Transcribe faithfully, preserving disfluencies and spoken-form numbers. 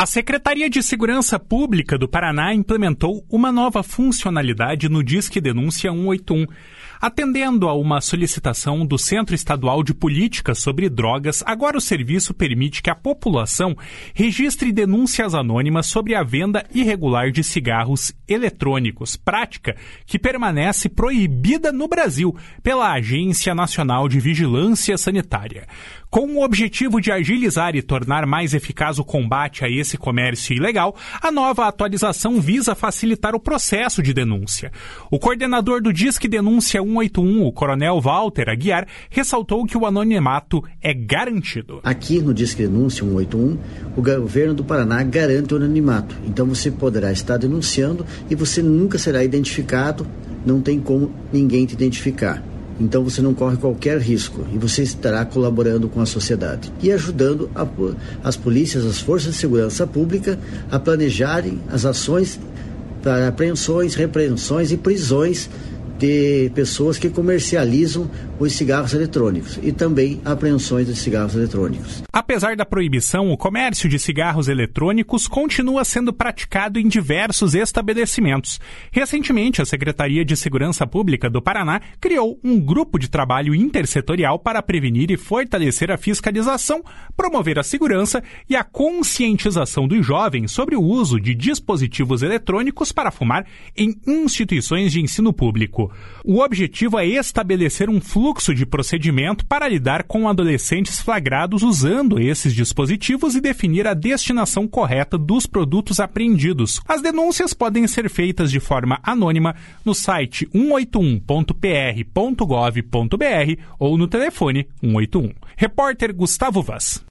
A Secretaria de Segurança Pública do Paraná implementou uma nova funcionalidade no Disque Denúncia cento e oitenta e um. Atendendo a uma solicitação do Centro Estadual de Política sobre Drogas, agora o serviço permite que a população registre denúncias anônimas sobre a venda irregular de cigarros eletrônicos, prática que permanece proibida no Brasil pela Agência Nacional de Vigilância Sanitária. Com o objetivo de agilizar e tornar mais eficaz o combate a esse comércio ilegal, a nova atualização visa facilitar o processo de denúncia. O coordenador do Disque Denúncia cento e oitenta e um, o Coronel Walter Aguiar, ressaltou que o anonimato é garantido. Aqui no Disque Denúncia cento e oitenta e um, o governo do Paraná garante o anonimato. Então você poderá estar denunciando e você nunca será identificado, não tem como ninguém te identificar. Então você não corre qualquer risco e você estará colaborando com a sociedade e ajudando a, as polícias, as forças de segurança pública a planejarem as ações para apreensões, repreensões e prisões de pessoas que comercializam os cigarros eletrônicos e também apreensões de cigarros eletrônicos. Apesar da proibição, o comércio de cigarros eletrônicos continua sendo praticado em diversos estabelecimentos. Recentemente, a Secretaria de Segurança Pública do Paraná criou um grupo de trabalho intersetorial para prevenir e fortalecer a fiscalização, promover a segurança e a conscientização dos jovens sobre o uso de dispositivos eletrônicos para fumar em instituições de ensino público. O objetivo é estabelecer um fluxo de procedimento para lidar com adolescentes flagrados usando esses dispositivos e definir a destinação correta dos produtos apreendidos. As denúncias podem ser feitas de forma anônima no site cento e oitenta e um ponto p r ponto gov ponto b r ou no telefone cento e oitenta e um. Repórter Gustavo Vaz.